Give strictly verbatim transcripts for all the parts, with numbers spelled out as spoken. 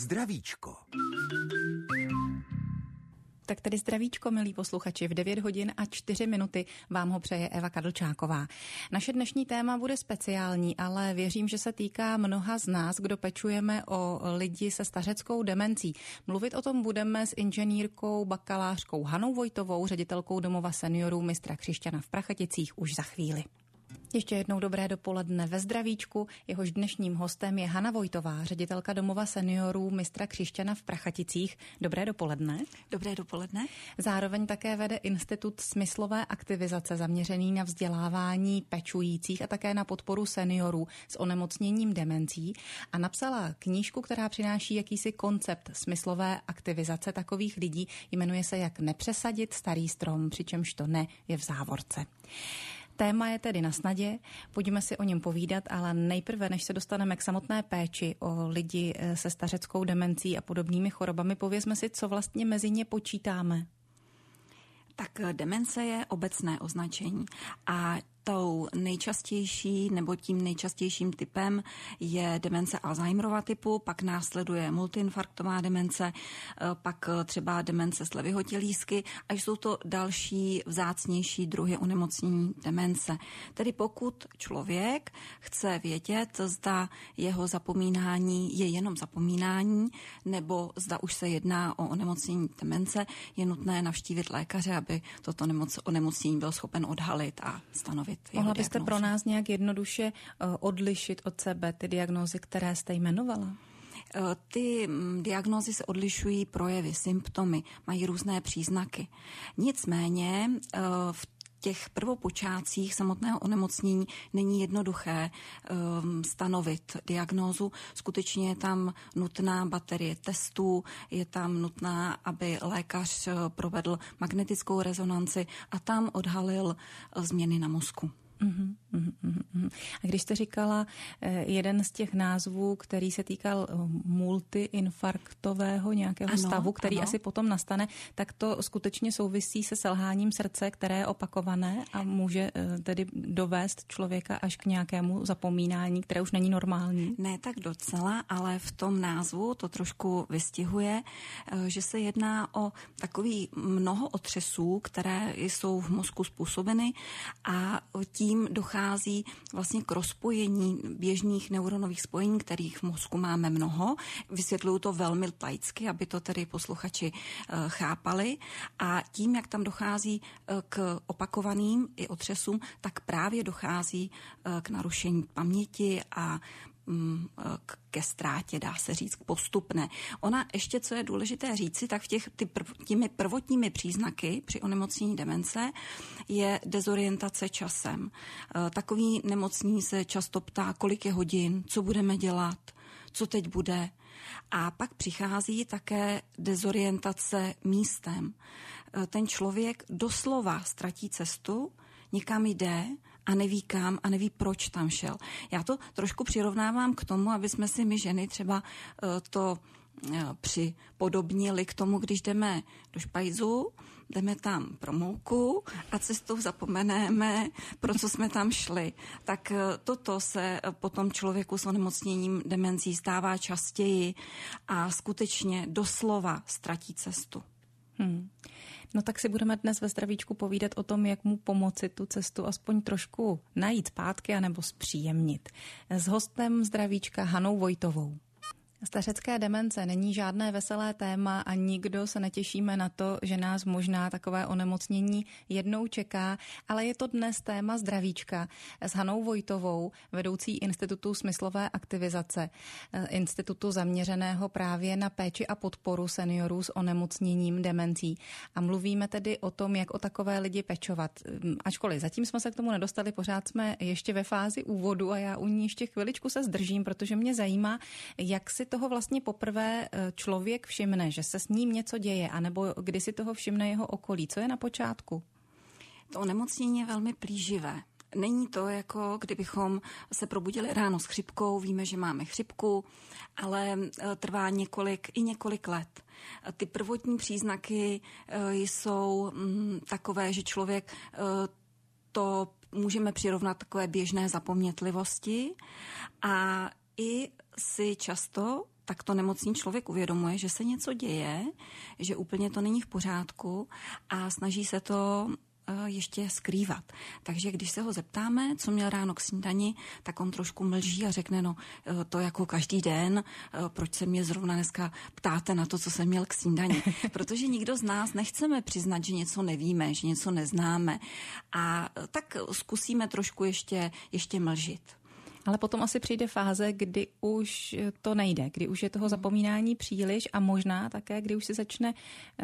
Zdravíčko. Tak tedy zdravíčko, milí posluchači, v devět hodin a čtyři minuty vám ho přeje Eva Kadlčáková. Naše dnešní téma bude speciální, ale věřím, že se týká mnoha z nás, kdo pečujeme o lidi se stařeckou demencí. Mluvit o tom budeme s inženýrkou, bakalářkou Hanou Vojtovou, ředitelkou domova seniorů Mistra Křišťana v Prachaticích už za chvíli. Ještě jednou dobré dopoledne ve zdravíčku. Jehož dnešním hostem je Hana Vojtová, ředitelka domova seniorů Mistra Křišťana v Prachaticích. Dobré dopoledne. Dobré dopoledne. Zároveň také vede Institut smyslové aktivizace zaměřený na vzdělávání pečujících a také na podporu seniorů s onemocněním demencí a napsala knížku, která přináší jakýsi koncept smyslové aktivizace takových lidí. Jmenuje se Jak nepřesadit starý strom, přičemž to ne je v závorce. Téma je tedy na snadě, pojďme si o něm povídat, ale nejprve, než se dostaneme k samotné péči o lidi se stařeckou demencí a podobnými chorobami, povězme si, co vlastně mezi ně počítáme. Tak demence je obecné označení a tou nejčastější nebo tím nejčastějším typem je demence Alzheimerova typu, pak následuje multiinfarktová demence, pak třeba demence Levyho tělísky a jsou to další vzácnější druhy onemocnění demence. Tedy pokud člověk chce vědět, zda jeho zapomínání je jenom zapomínání nebo zda už se jedná o onemocnění demence, je nutné navštívit lékaře, aby toto onemocnění byl schopen odhalit a stanovit. Mohla byste pro nás nějak jednoduše odlišit od sebe ty diagnózy, které jste jmenovala? Ty diagnózy se odlišují projevy, symptomy, mají různé příznaky. Nicméně v těch prvopočátcích samotného onemocnění není jednoduché um, stanovit diagnózu. Skutečně je tam nutná baterie testů, je tam nutná, aby lékař provedl magnetickou rezonanci a tam odhalil změny na mozku. Uhum, uhum, uhum. A když jste říkala jeden z těch názvů, který se týkal multiinfarktového nějakého ano, stavu, který ano. asi potom nastane, tak to skutečně souvisí se selháním srdce, které je opakované a může tedy dovést člověka až k nějakému zapomínání, které už není normální? Ne tak docela, ale v tom názvu to trošku vystihuje, že se jedná o takový mnoho otřesů, které jsou v mozku způsobeny a tím dochází vlastně k rozpojení běžných neuronových spojení, kterých v mozku máme mnoho. Vysvětluju to velmi laicky, aby to tedy posluchači chápali. A tím, jak tam dochází k opakovaným i otřesům, tak právě dochází k narušení paměti a ke ztrátě, dá se říct, postupné. Ona ještě, co je důležité říci, tak v těch ty prv, těmi prvotními příznaky při onemocnění demence je dezorientace časem. E, takový nemocný se často ptá, kolik je hodin, co budeme dělat, co teď bude. A pak přichází také dezorientace místem. E, ten člověk doslova ztratí cestu, někam jde a neví kam a neví, proč tam šel. Já to trošku přirovnávám k tomu, aby jsme si my ženy třeba to připodobnili k tomu, když jdeme do špajzu, jdeme tam pro mouku a cestou zapomeneme, pro co jsme tam šli. Tak toto se potom člověku s onemocněním demencí stává častěji a skutečně doslova ztratí cestu. Hmm. No tak si budeme dnes ve zdravíčku povídat o tom, jak mu pomoci tu cestu aspoň trošku najít zpátky anebo zpříjemnit. S hostem zdravíčka Hanou Vojtovou. Stařecké demence není žádné veselé téma a nikdo se netěšíme na to, že nás možná takové onemocnění jednou čeká, ale je to dnes téma zdravíčka s Hanou Vojtovou, vedoucí Institutu smyslové aktivizace, institutu zaměřeného právě na péči a podporu seniorů s onemocněním demencí. A mluvíme tedy o tom, jak o takové lidi pečovat. Ačkoliv zatím jsme se k tomu nedostali, pořád jsme ještě ve fázi úvodu a já u ní ještě chviličku se zdržím, protože mě zajímá, jak si toho vlastně poprvé člověk všimne, že se s ním něco děje, anebo kdy si toho všimne jeho okolí. Co je na počátku? To onemocnění je velmi plíživé. Není to jako kdybychom se probudili ráno s chřipkou, víme, že máme chřipku, ale trvá několik i několik let. Ty prvotní příznaky jsou takové, že člověk to můžeme přirovnat takové běžné zapomnětlivosti a i si často tak to nemocný člověk uvědomuje, že se něco děje, že úplně to není v pořádku a snaží se to ještě skrývat. Takže když se ho zeptáme, co měl ráno k snídani, tak on trošku mlží a řekne, no to jako každý den, proč se mě zrovna dneska ptáte na to, co jsem měl k snídani. Protože nikdo z nás nechceme přiznat, že něco nevíme, že něco neznáme. A tak zkusíme trošku ještě, ještě mlžit. Ale potom asi přijde fáze, kdy už to nejde, kdy už je toho zapomínání příliš a možná také, kdy už se začne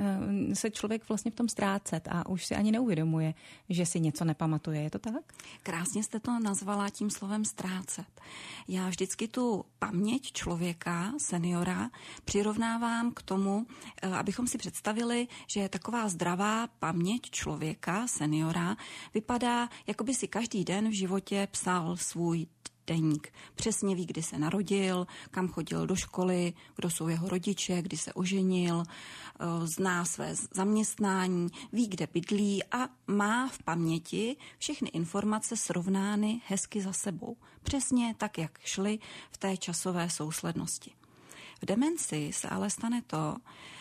se člověk vlastně v tom ztrácet a už si ani neuvědomuje, že si něco nepamatuje. Je to tak? Krásně jste to nazvala tím slovem ztrácet. Já vždycky tu paměť člověka, seniora, přirovnávám k tomu, abychom si představili, že taková zdravá paměť člověka, seniora, vypadá, jako by si každý den v životě psal svůj deník. Přesně ví, kdy se narodil, kam chodil do školy, kdo jsou jeho rodiče, kdy se oženil, zná své zaměstnání, ví, kde bydlí a má v paměti všechny informace srovnány hezky za sebou. Přesně tak, jak šly v té časové souslednosti. V demenci se ale stane to,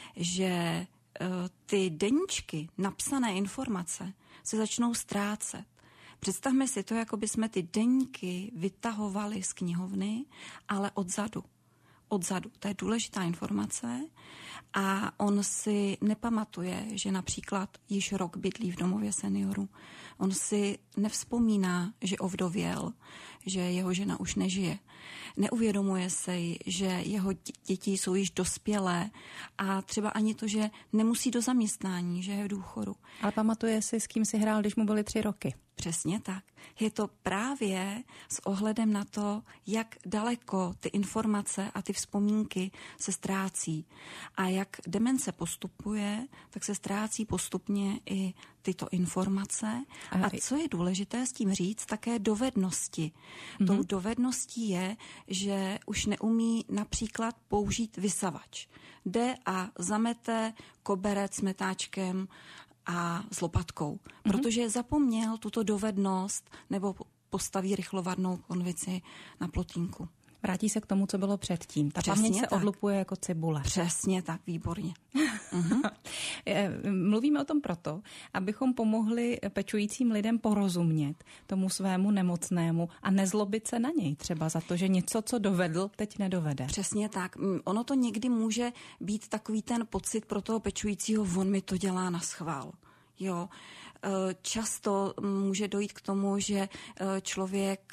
že ty deníčky, napsané informace se začnou ztrácet. Představme si to, jako by jsme ty deníky vytahovali z knihovny, ale odzadu. Odzadu. To je důležitá informace a on si nepamatuje, že například již rok bydlí v domově seniorů. On si nevzpomíná, že ovdověl, že jeho žena už nežije. Neuvědomuje se, že jeho děti jsou již dospělé a třeba ani to, že nemusí do zaměstnání, že je v důchodu. Ale pamatuje si, s kým si hrál, když mu byly tři roky. Přesně tak. Je to právě s ohledem na to, jak daleko ty informace a ty vzpomínky se ztrácí. A jak demence postupuje, tak se ztrácí postupně i tyto informace. A, a co je důležité s tím říct, také dovednosti. Mm-hmm. Tou dovedností je, že už neumí například použít vysavač. Jde a zamete koberec s metáčkem a s lopatkou, protože zapomněl tuto dovednost nebo postaví rychlovadnou konvici na plotínku. Vrátí se k tomu, co bylo předtím. Ta Přesně paměť se tak. odlupuje jako cibule. Přesně tak, výborně. uh-huh. Mluvíme o tom proto, abychom pomohli pečujícím lidem porozumět tomu svému nemocnému a nezlobit se na něj třeba za to, že něco, co dovedl, teď nedovede. Přesně tak. Ono to někdy může být takový ten pocit pro toho pečujícího, on mi to dělá na schvál. Jo, často může dojít k tomu, že člověk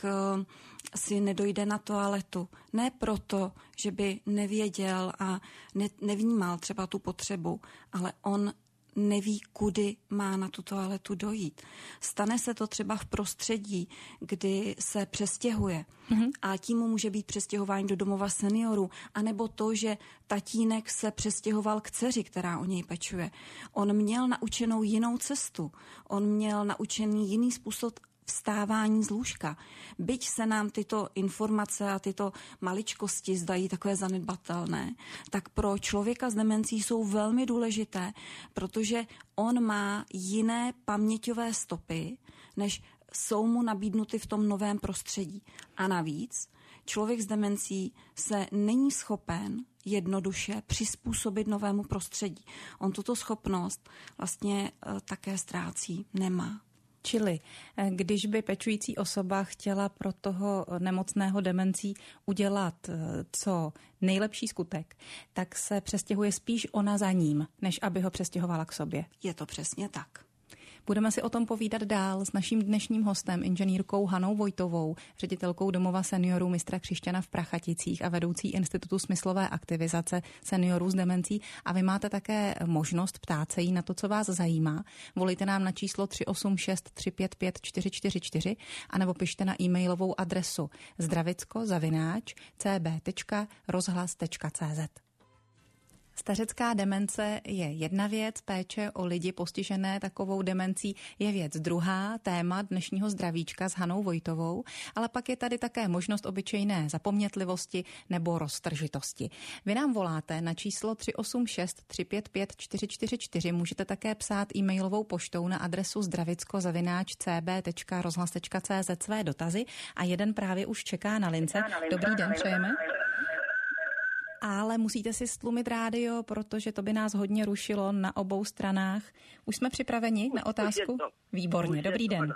si nedojde na toaletu. Ne proto, že by nevěděl a ne, nevnímal třeba tu potřebu, ale on neví, kudy má na tu toaletu dojít. Stane se to třeba v prostředí, kdy se přestěhuje mm-hmm. a tím mu může být přestěhování do domova seniorů, anebo to, že tatínek se přestěhoval k dceři, která o něj pečuje. On měl naučenou jinou cestu, on měl naučený jiný způsob vstávání z lůžka. Byť se nám tyto informace a tyto maličkosti zdají takové zanedbatelné, tak pro člověka s demencí jsou velmi důležité, protože on má jiné paměťové stopy, než jsou mu nabídnuty v tom novém prostředí. A navíc člověk s demencí se není schopen jednoduše přizpůsobit novému prostředí. On tuto schopnost vlastně také ztrácí, nemá. Čili když by pečující osoba chtěla pro toho nemocného demencí udělat co nejlepší skutek, tak se přestěhuje spíš ona za ním, než aby ho přestěhovala k sobě. Je to přesně tak. Budeme si o tom povídat dál s naším dnešním hostem, inženýrkou Hanou Vojtovou, ředitelkou domova seniorů Mistra Křišťana v Prachaticích a vedoucí Institutu smyslové aktivizace seniorů s demencí. A vy máte také možnost ptát se jí na to, co vás zajímá. Volejte nám na číslo tři osm šest tři pět pět čtyři čtyři čtyři anebo pište na e-mailovou adresu zdravicko zavináč c b tečka rozhlas tečka c z. Stařecká demence je jedna věc, péče o lidi postižené takovou demencí je věc druhá, téma dnešního zdravíčka s Hanou Vojtovou, ale pak je tady také možnost obyčejné zapomnětlivosti nebo roztržitosti. Vy nám voláte na číslo tři osm šest tři pět pět čtyři čtyři čtyři, můžete také psát e-mailovou poštou na adresu zdravicko zavináč c b tečka rozhlas tečka c z své dotazy a jeden právě už čeká na lince. Dobrý den, přejeme. ale musíte si stlumit rádio, protože to by nás hodně rušilo na obou stranách. Už jsme připraveni na otázku? Výborně, dobrý den.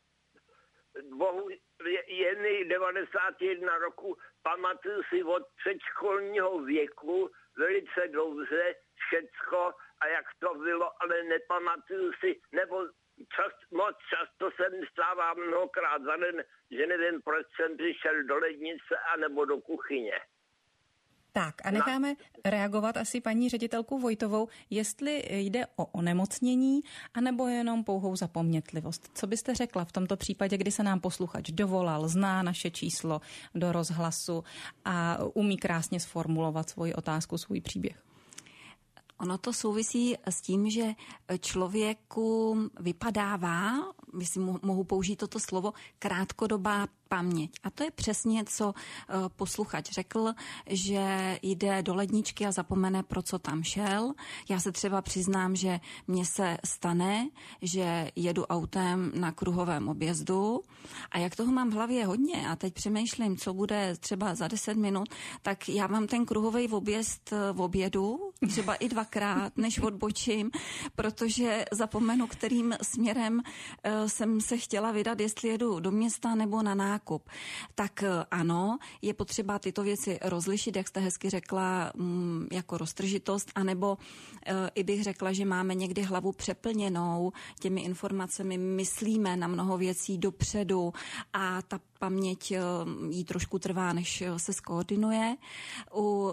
Bohu, je mi devadesát jedna roku, pamatuju si od předškolního věku velice dobře všecko a jak to bylo, ale nepamatuju si, nebo čas, moc často se mi stává mnohokrát za den, že nevím, proč jsem přišel do lednice anebo do kuchyně. Tak a necháme reagovat asi paní ředitelku Vojtovou, jestli jde o onemocnění, anebo jenom pouhou zapomnětlivost. Co byste řekla v tomto případě, kdy se nám posluchač dovolal, zná naše číslo do rozhlasu a umí krásně sformulovat svoji otázku, svůj příběh? Ono to souvisí s tím, že člověku vypadává, myslím, mohu použít toto slovo, krátkodobá paměť. A to je přesně, co posluchač řekl, že jde do ledničky a zapomene, pro co tam šel. Já se třeba přiznám, že mně se stane, že jedu autem na kruhovém objezdu a jak toho mám v hlavě hodně a teď přemýšlím, co bude třeba za deset minut, tak já mám ten kruhový objezd v obědu, třeba i dvakrát, než odbočím, protože zapomenu, kterým směrem jsem se chtěla vydat, jestli jedu do města nebo na nákup. Tak ano, je potřeba tyto věci rozlišit, jak jste hezky řekla, jako roztržitost, anebo i bych řekla, že máme někdy hlavu přeplněnou těmi informacemi, myslíme na mnoho věcí dopředu a ta paměť jí trošku trvá, než se skoordinuje. U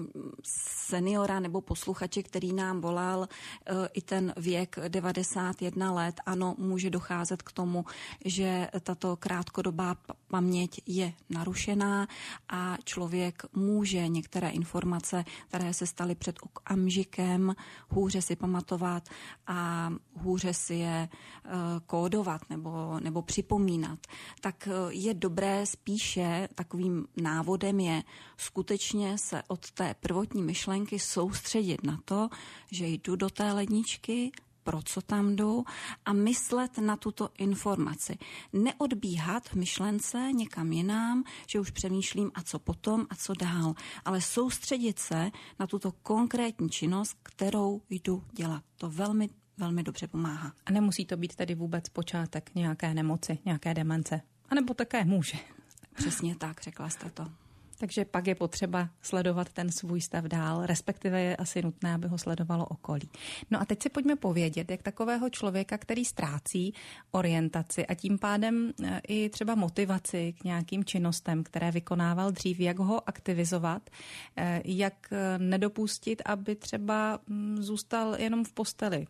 seniora nebo posluchače, který nám volal, i ten věk devadesát jedna let, ano, může docházet k tomu, že tato krátkodobá paměť je narušená a člověk může některé informace, které se staly před okamžikem, hůře si pamatovat a hůře si je kódovat nebo, nebo připomínat. Tak je dobré spíše, takovým návodem je skutečně se od té prvotní myšlenky soustředit na to, že jdu do té ledničky, pro co tam jdu a myslet na tuto informaci. Neodbíhat v myšlence někam jinam, že už přemýšlím a co potom a co dál, ale soustředit se na tuto konkrétní činnost, kterou jdu dělat. To velmi, velmi dobře pomáhá. A nemusí to být tedy vůbec počátek nějaké nemoci, nějaké demence? A nebo také může. Přesně tak, řekla jste to. Takže pak je potřeba sledovat ten svůj stav dál, respektive je asi nutné, aby ho sledovalo okolí. No a teď si pojďme povědět, jak takového člověka, který ztrácí orientaci a tím pádem i třeba motivaci k nějakým činnostem, které vykonával dřív, jak ho aktivizovat, jak nedopustit, aby třeba zůstal jenom v posteli.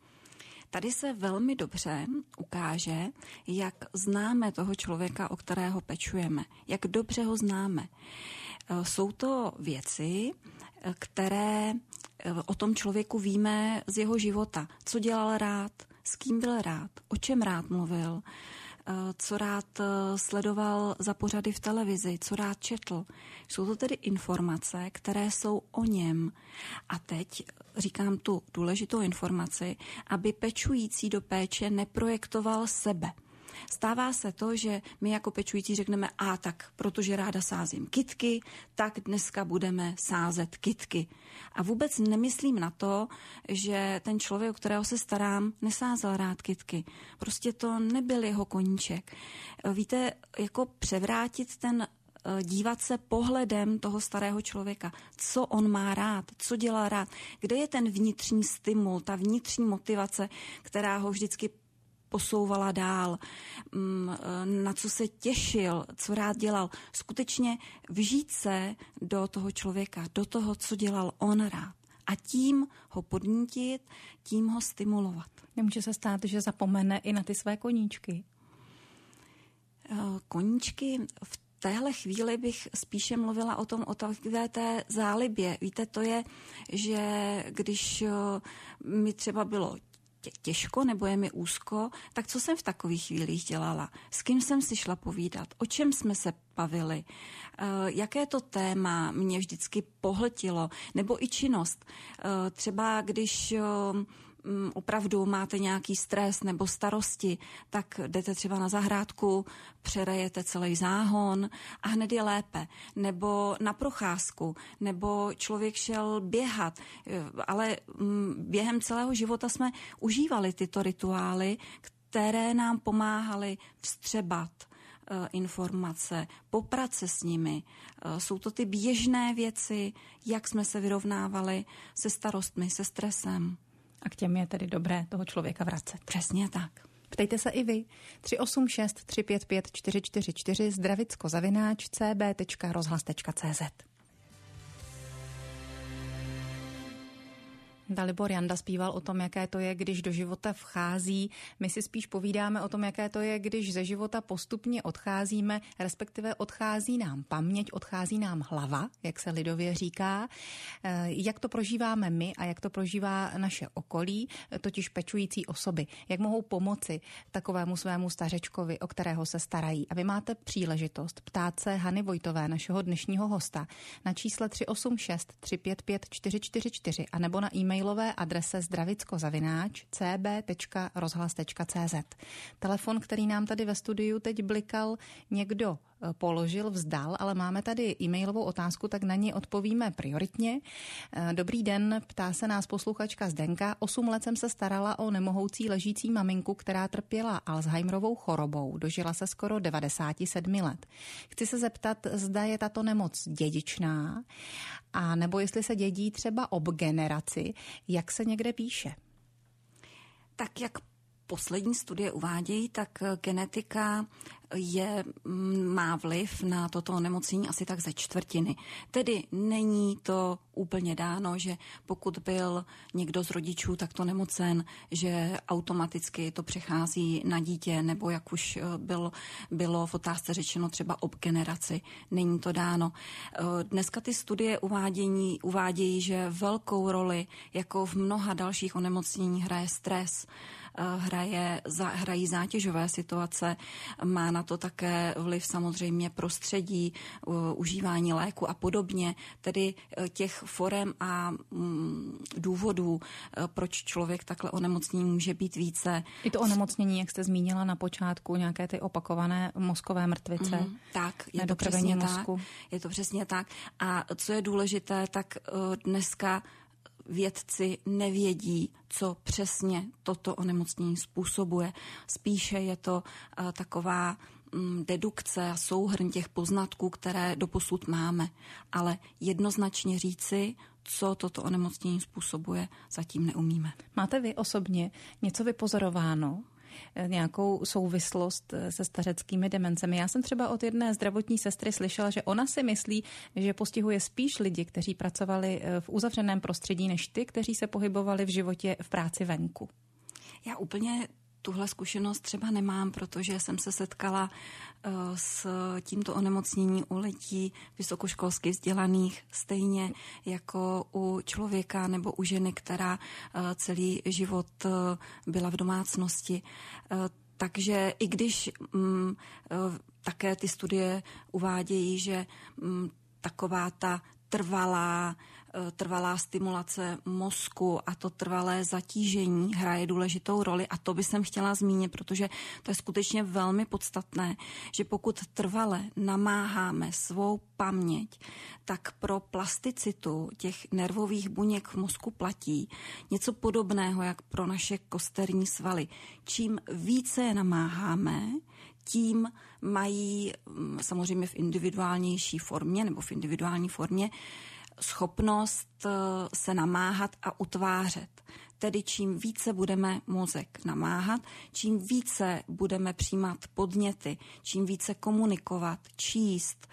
Tady se velmi dobře ukáže, jak známe toho člověka, o kterého pečujeme, jak dobře ho známe. Jsou to věci, které o tom člověku víme z jeho života. Co dělal rád, s kým byl rád, o čem rád mluvil, co rád sledoval za pořady v televizi, co rád četl. Jsou to tedy informace, které jsou o něm. A teď říkám tu důležitou informaci, aby pečující do péče neprojektoval sebe. Stává se to, že my jako pečující řekneme, a tak, protože ráda sázím kytky, tak dneska budeme sázet kytky. A vůbec nemyslím na to, že ten člověk, o kterého se starám, nesázel rád kytky. Prostě to nebyl jeho koníček. Víte, jako převrátit ten dívat se pohledem toho starého člověka, co on má rád, co dělá rád, kde je ten vnitřní stimul, ta vnitřní motivace, která ho vždycky posouvala dál, na co se těšil, co rád dělal. Skutečně vžít se do toho člověka, do toho, co dělal on rád. A tím ho podnítit, tím ho stimulovat. Nemůže se stát, že zapomene i na ty své koníčky? Koníčky v téhle chvíli bych spíše mluvila o tom, o takové té zálibě. Víte, to je, že když mi třeba bylo těžko nebo je mi úzko, tak co jsem v takových chvílích dělala? S kým jsem si šla povídat? O čem jsme se bavili? Jaké to téma mě vždycky pohltilo? Nebo i činnost? Třeba když opravdu máte nějaký stres nebo starosti, tak jdete třeba na zahrádku, přerejete celý záhon a hned je lépe. Nebo na procházku, nebo člověk šel běhat. Ale během celého života jsme užívali tyto rituály, které nám pomáhaly vstřebat informace, poprat se s nimi. Jsou to ty běžné věci, jak jsme se vyrovnávali se starostmi, se stresem. A k těm je tedy dobré toho člověka vracet. Přesně tak. Ptejte se i vy. tři osm šest tři pět pět čtyři čtyři čtyři zdravicko zavináč c b tečka rozhlas tečka c z. Dalibor Janda zpíval o tom, jaké to je, když do života vchází. My si spíš povídáme o tom, jaké to je, když ze života postupně odcházíme, respektive odchází nám paměť, odchází nám hlava, jak se lidově říká. Jak to prožíváme my a jak to prožívá naše okolí, totiž pečující osoby. Jak mohou pomoci takovému svému stařečkovi, o kterého se starají. A vy máte příležitost ptát se Hany Vojtové, našeho dnešního hosta, na čísle tři osm šest tři pět pět čtyři čtyři čtyři a nebo na e-mail mailové adrese zdravicko zavináč c b tečka rozhlas tečka c z. Telefon, který nám tady ve studiu teď blikal, někdo položil, vzdal, ale máme tady e-mailovou otázku, tak na ní odpovíme prioritně. Dobrý den, ptá se nás posluchačka Zdenka. Osm let jsem se starala o nemohoucí ležící maminku, která trpěla Alzheimerovou chorobou. Dožila se skoro devadesát sedm let. Chci se zeptat, zda je tato nemoc dědičná, a nebo jestli se dědí třeba ob generaci, jak se někde píše. Tak jak poslední studie uvádějí, tak genetika je, má vliv na toto onemocnění asi tak ze čtvrtiny. Tedy není to úplně dáno, že pokud byl někdo z rodičů takto nemocen, že automaticky to přechází na dítě, nebo jak už bylo, bylo v otázce řečeno třeba ob generaci. Není to dáno. Dneska ty studie uvádění, uvádějí, že velkou roli, jako v mnoha dalších onemocnění, hraje stres, hraje, hrají zátěžové situace, má na to také vliv samozřejmě prostředí, užívání léku a podobně, tedy těch forem a důvodů, proč člověk takhle onemocnění může být více. I to onemocnění, jak jste zmínila na počátku, nějaké ty opakované mozkové mrtvice. Mm, tak, je to přesně mozku. tak. Je to přesně tak. A co je důležité, tak dneska vědci nevědí, co přesně toto onemocnění způsobuje. Spíše je to uh, taková um, dedukce a souhrn těch poznatků, které doposud máme. Ale jednoznačně říci, co toto onemocnění způsobuje, zatím neumíme. Máte vy osobně něco vypozorováno? Nějakou souvislost se stařeckými demencemi. Já jsem třeba od jedné zdravotní sestry slyšela, že ona si myslí, že postihuje spíš lidi, kteří pracovali v uzavřeném prostředí, než ty, kteří se pohybovali v životě v práci venku. Já úplně tuhle zkušenost třeba nemám, protože jsem se setkala uh, s tímto onemocněním u lidí vysokoškolsky vzdělaných, stejně jako u člověka nebo u ženy, která uh, celý život uh, byla v domácnosti. Uh, takže i když um, uh, také ty studie uvádějí, že um, taková ta trvalá, trvalá stimulace mozku a to trvalé zatížení hraje důležitou roli a to by jsem chtěla zmínit, protože to je skutečně velmi podstatné, že pokud trvale namáháme svou paměť, tak pro plasticitu těch nervových buněk v mozku platí něco podobného, jak pro naše kosterní svaly. Čím více je namáháme, tím mají samozřejmě v individuálnější formě nebo v individuální formě schopnost se namáhat a utvářet. Tedy čím více budeme mozek namáhat, čím více budeme přijímat podněty, čím více komunikovat, číst,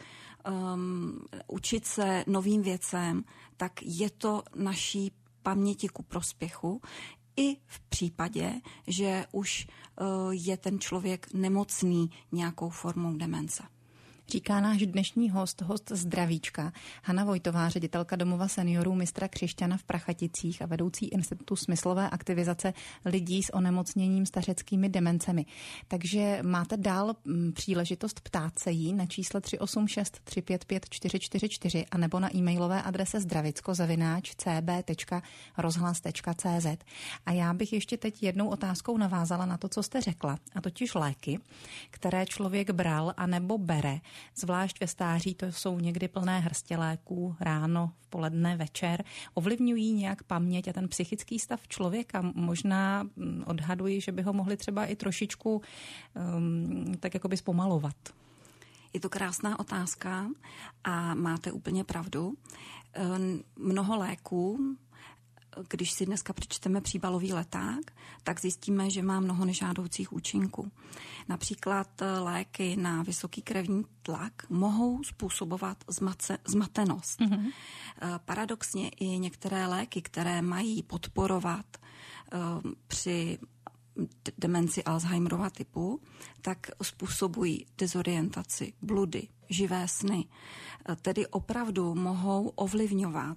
um, učit se novým věcem, tak je to naší paměti ku prospěchu, i v případě, že už uh, je ten člověk nemocný nějakou formou demence. Říká náš dnešní host, host zdravíčka, Hana Vojtová, ředitelka domova seniorů mistra Křišťana v Prachaticích a vedoucí Institutu smyslové aktivizace lidí s onemocněním stařeckými demencemi. Takže máte dál příležitost ptát se jí na čísle tři osm šest tři pět pět čtyři čtyři čtyři a nebo na e-mailové adrese zdravicko zavináč c b tečka rozhlas tečka c z. A já bych ještě teď jednou otázkou navázala na to, co jste řekla, a totiž léky, které člověk bral a nebo bere, zvlášť ve stáří, to jsou někdy plné hrstě léků, ráno, v poledne, večer, ovlivňují nějak paměť a ten psychický stav člověka. Možná odhaduji, že by ho mohli třeba i trošičku um, tak jakoby zpomalovat. Je to krásná otázka a máte úplně pravdu. Mnoho léků, když si dneska přečteme příbalový leták, tak zjistíme, že má mnoho nežádoucích účinků. Například léky na vysoký krevní tlak mohou způsobovat zmace, zmatenost. Mm-hmm. Paradoxně i některé léky, které mají podporovat uh, při demenci Alzheimerova typu, tak způsobují dezorientaci, bludy, živé sny. Tedy opravdu mohou ovlivňovat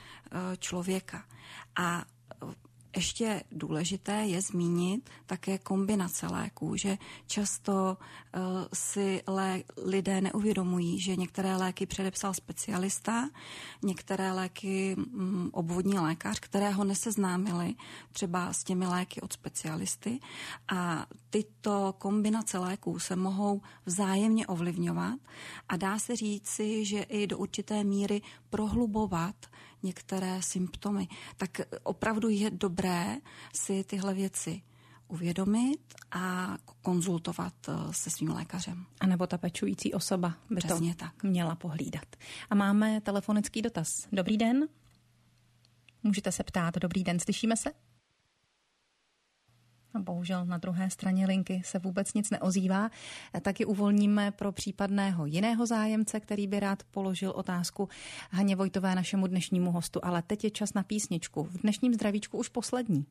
člověka. A ještě důležité je zmínit také kombinace léků, že často uh, si lé, lidé neuvědomují, že některé léky předepsal specialista, některé léky um, obvodní lékař, kterého neseznámili třeba s těmi léky od specialisty, a tyto kombinace léků se mohou vzájemně ovlivňovat a dá se říci, že i do určité míry prohlubovat některé symptomy. Tak opravdu je dobré si tyhle věci uvědomit a konzultovat se svým lékařem. A nebo ta pečující osoba by Přesně to tak. měla pohlídat. A máme telefonický dotaz. Dobrý den. Můžete se ptát. Dobrý den, slyšíme se? A bohužel na druhé straně linky se vůbec nic neozývá. Taky uvolníme pro případného jiného zájemce, který by rád položil otázku Haně Vojtové, našemu dnešnímu hostu. Ale teď je čas na písničku. V dnešním zdravíčku už poslední.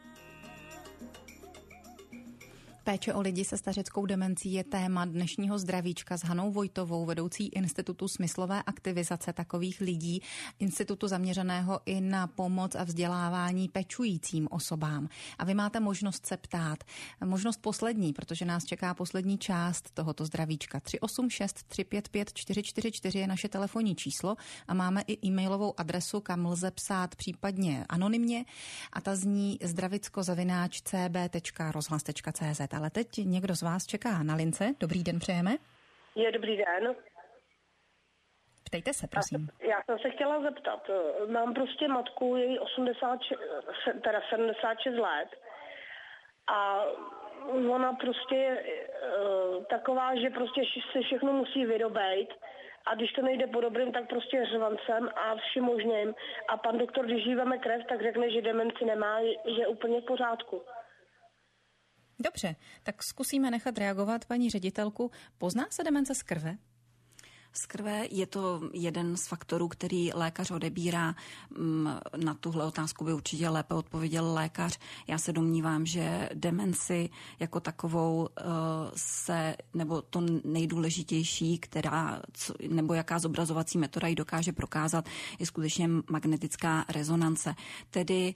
Péče o lidi se stařeckou demencí je téma dnešního zdravíčka s Hanou Vojtovou, vedoucí Institutu smyslové aktivizace takových lidí, institutu zaměřeného i na pomoc a vzdělávání pečujícím osobám. A vy máte možnost se ptát. Možnost poslední, protože nás čeká poslední část tohoto zdravíčka. tři osm šest tři pět pět čtyři čtyři čtyři je naše telefonní číslo a máme i e-mailovou adresu, kam lze psát případně anonymně, a ta zní zdravicko zavináč c b tečka rozhlas tečka c z. Ale teď někdo z vás čeká na lince. Dobrý den, přejeme. Je dobrý den. Ptejte se, prosím. Já jsem se chtěla zeptat. Mám prostě matku, její osmdesát, teda sedmdesát šest let a ona prostě je uh, taková, že prostě se všechno musí vyrobejt a když to nejde po dobrým, tak prostě řvancem a vším možným. A pan doktor, když jí veme krev, tak řekne, že demenci nemá, že je úplně v pořádku. Dobře, tak zkusíme nechat reagovat paní ředitelku. Pozná se demence z krve? Z krve je to jeden z faktorů, který lékař odebírá. Na tuhle otázku by určitě lépe odpověděl lékař. Já se domnívám, že demenci jako takovou se, nebo to nejdůležitější, která, nebo jaká zobrazovací metoda ji dokáže prokázat, je skutečně magnetická rezonance. Tedy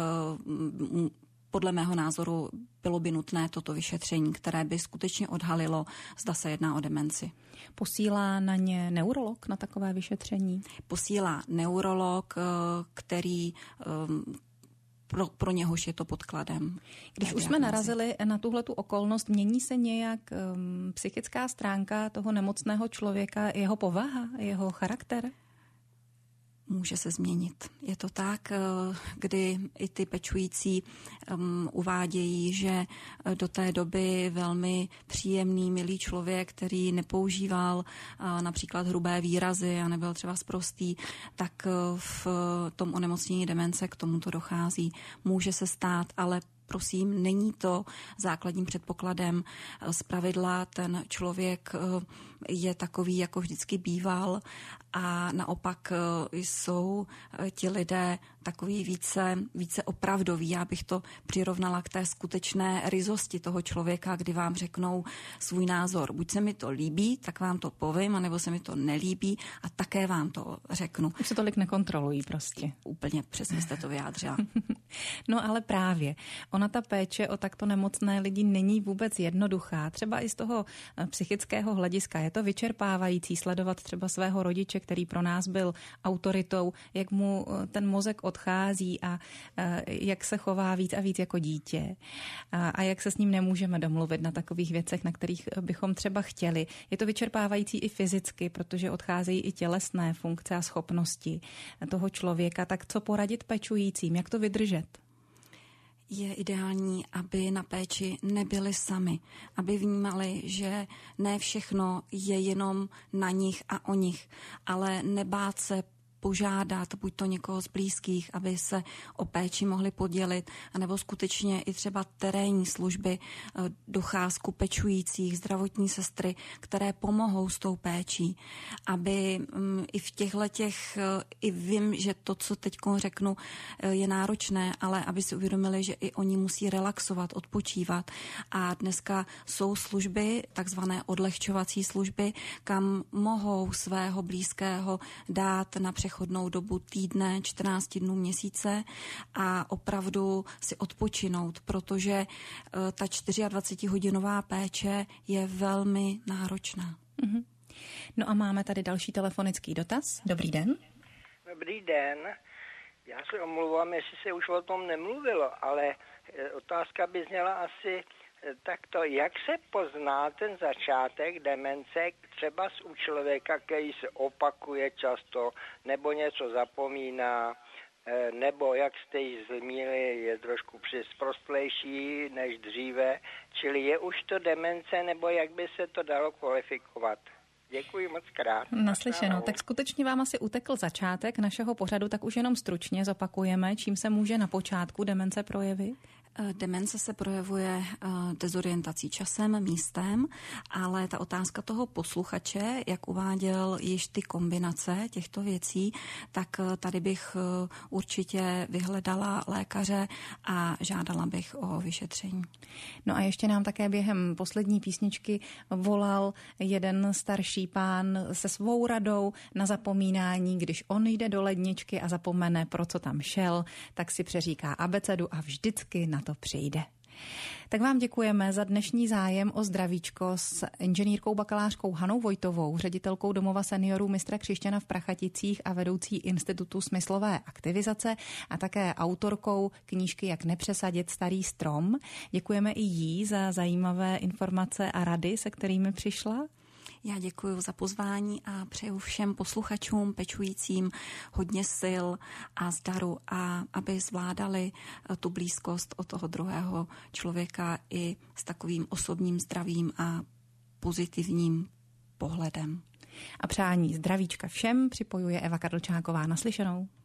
podle mého názoru bylo by nutné toto vyšetření, které by skutečně odhalilo, zda se jedná o demenci. Posílá na ně neurolog na takové vyšetření? Posílá neurolog, který pro, pro něhož je to podkladem. Když už jsme narazili na tuhletu okolnost, mění se nějak um, psychická stránka toho nemocného člověka, jeho povaha, jeho charakter? Může se změnit. Je to tak, kdy i ty pečující um, uvádějí, že do té doby velmi příjemný, milý člověk, který nepoužíval uh, například hrubé výrazy a nebyl třeba sprostý, tak uh, v tom onemocnění demence k tomuto dochází. Může se stát, ale prosím, není to základním předpokladem. Zpravidla ten člověk je takový, jako vždycky býval, a naopak jsou ti lidé takový více, více opravdový. Já bych to přirovnala k té skutečné ryzosti toho člověka, kdy vám řeknou svůj názor. Buď se mi to líbí, tak vám to povím, anebo se mi to nelíbí a také vám to řeknu. Už se tolik nekontrolují prostě. Úplně přesně jste to vyjádřila. No ale právě, ona ta péče o takto nemocné lidi není vůbec jednoduchá. Třeba i z toho psychického hlediska je to vyčerpávající sledovat třeba svého rodiče, který pro nás byl autoritou, jak mu ten mozek odchází a jak se chová víc a víc jako dítě a jak se s ním nemůžeme domluvit na takových věcech, na kterých bychom třeba chtěli. Je to vyčerpávající i fyzicky, protože odcházejí i tělesné funkce a schopnosti toho člověka. Tak co poradit pečujícím, jak to vydržet? Je ideální, aby na péči nebyli sami, aby vnímali, že ne všechno je jenom na nich a o nich, ale nebát se požádat buď to někoho z blízkých, aby se o péči mohli podělit, anebo skutečně i třeba terénní služby, docházku pečujících, zdravotní sestry, které pomohou s tou péčí. Aby i v těchto těch, i vím, že to, co teď řeknu, je náročné, ale aby si uvědomili, že i oni musí relaxovat, odpočívat. A dneska jsou služby, takzvané odlehčovací služby, kam mohou svého blízkého dát na přechodnou dobu týdne, čtrnáct dnů, měsíce a opravdu si odpočinout, protože ta dvacetčtyřhodinová péče je velmi náročná. Mm-hmm. No a máme tady další telefonický dotaz. Dobrý den. Dobrý den. Já se omlouvám, jestli se už o tom nemluvilo, ale otázka by zněla asi takto. Jak se pozná ten začátek demence třeba u člověka, který se opakuje často, nebo něco zapomíná, nebo, jak jste již zmínili, je trošku prostlejší než dříve, čili je už to demence, nebo jak by se to dalo kvalifikovat? Děkuji moc krát. Naslyšenou. Tak skutečně vám asi utekl začátek našeho pořadu, tak už jenom stručně zopakujeme, čím se může na počátku demence projevit. Demence se projevuje dezorientací časem, místem, ale ta otázka toho posluchače, jak uváděl již ty kombinace těchto věcí, tak tady bych určitě vyhledala lékaře a žádala bych o vyšetření. No a ještě nám také během poslední písničky volal jeden starší pán se svou radou na zapomínání, když on jde do ledničky a zapomene, pro co tam šel, tak si přeříká abecedu a vždycky na to přijde. Tak vám děkujeme za dnešní zájem o zdravíčko s inženýrkou bakalářkou Hanou Vojtovou, ředitelkou domova seniorů Mistra Křišťana v Prachaticích a vedoucí Institutu smyslové aktivizace a také autorkou knížky Jak nepřesadit starý strom. Děkujeme i jí za zajímavé informace a rady, se kterými přišla. Já děkuji za pozvání a přeju všem posluchačům, pečujícím hodně sil a zdaru a aby zvládali tu blízkost od toho druhého člověka i s takovým osobním zdravím a pozitivním pohledem. A přání zdravíčka všem připojuje Eva Karlčáková. Naslyšenou.